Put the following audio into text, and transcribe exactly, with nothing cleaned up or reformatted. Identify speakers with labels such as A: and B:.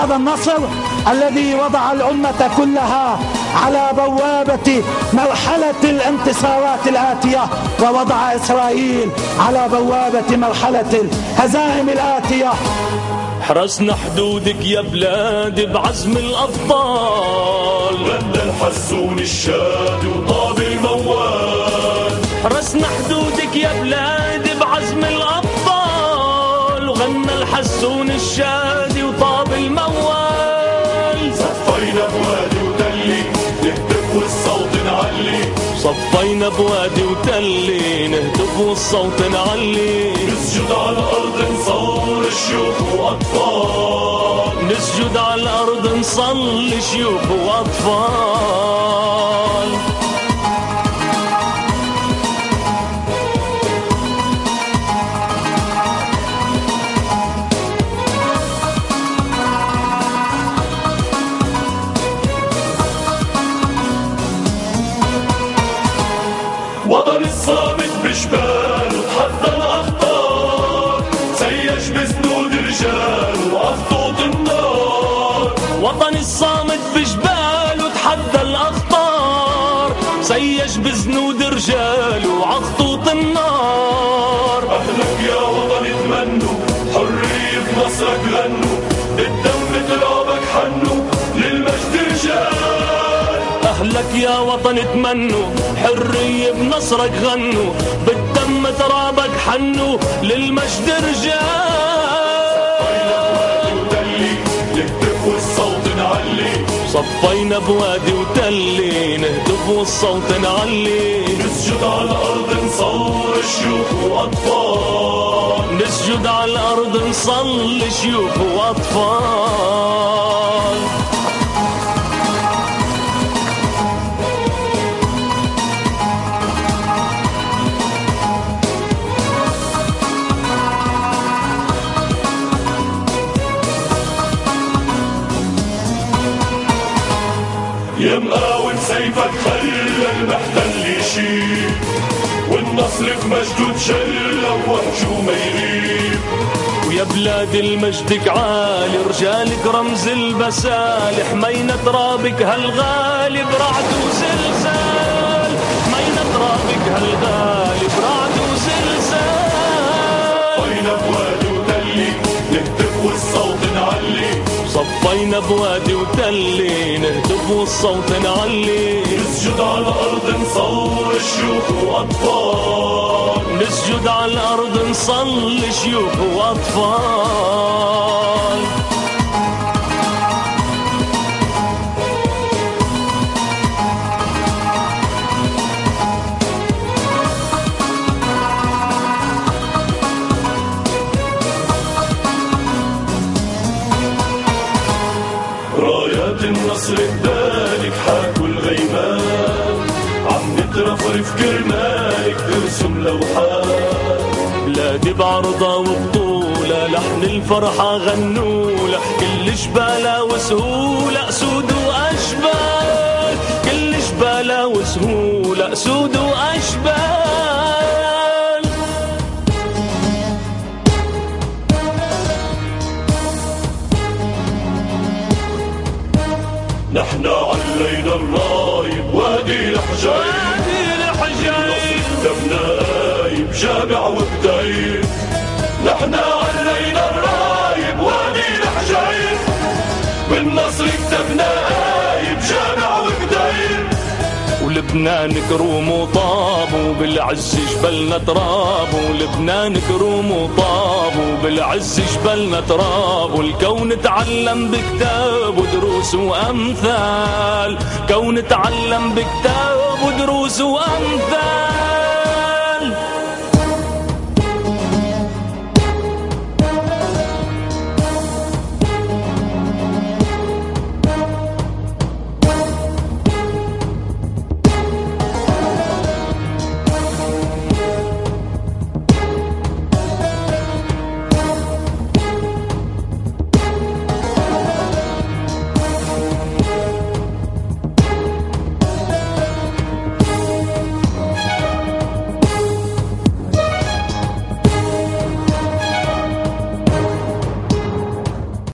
A: هذا النصر الذي وضع الأمة كلها على بوابة مرحلة الانتصارات الآتية، ووضع إسرائيل على بوابة مرحلة الهزائم الآتية.
B: حرسنا حدودك يا بلاد بعزم الأبطال،
C: غنى الحسون الشاد وطاب الموال.
B: حرسنا حدودك يا بلاد بعزم الأبطال، وغنى الحسون الشاد وطاب الموال.
C: صفينا بوادي وتلي نهتف والصوت نعلي،
B: صفينا بوادي وتلي نهتف والصوت نعلي.
C: نسجد على الأرض نصور شيوخ وأطفال،
B: نسجد على الأرض نصلي شيوخ وأطفال.
C: وطن الصامت بجبال وتحدى الأخطار، سيج بسنود رجال وأخطوط النار.
B: وطن الصامت بجبال وتحدى الأخطار، سيج بزنود رجال وعخطوط النار.
C: أهلك يا وطن اتمنوا حرية بنصرك غنوا، بالدم ترابك حنوا للمجد رجال.
B: أهلك يا وطن اتمنوا حرية بنصرك غنوا، بالدم ترابك حنوا للمجد رجال. صفينا بوادي وتلي نهتف والصوت نعلي.
C: نسجد على الأرض نصور شيوخ وأطفال،
B: نسجد على الأرض نصلي شيوخ وأطفال.
C: يا مقاوم سيفك خلى المحتل يشيب، والنصر في مجده تجلى ووحشه ما يغيب.
B: ويا بلاد المجدك عالي رجالك رمز البسال، حمينا ترابك هالغالي برعد وزلزال. حمينا ترابك هالغالي برعد وزلزال.
C: صفينا بوادي وتلي نهتف والصوت نعلي،
B: صفينا بوادي وتلي نهتف والصوت نعلي.
C: نسجد على الأرض نصور شيوخ وأطفال،
B: نسجد على الأرض نصلي شيوخ وأطفال.
C: رايات النصر بدالك حاكوا الغيمان، عم نترفرف كرمالك ترسم لوحات.
B: بلادي بعرضها وبطولة لحن الفرحة غنولة، كل جبالة وسهولة أسود وأشبال. كل جبالة وسهولة أسود وأشبال.
C: نحنا علينا الرايب وادي الحجايب، دمنا قايب جامع وبدايب. نحنا علينا الرايب وادي الحجايب، بالنصر كتبنا قايب جامع وبدايب.
B: ولبنان كروم وطاب وبالعز جبلنا تراب. ولبنان كروم وطاب وبالعز جبلنا تراب. والكون تعلم بكتاب ودروس وأمثال. كون تعلم بكتاب ودروس وأمثال.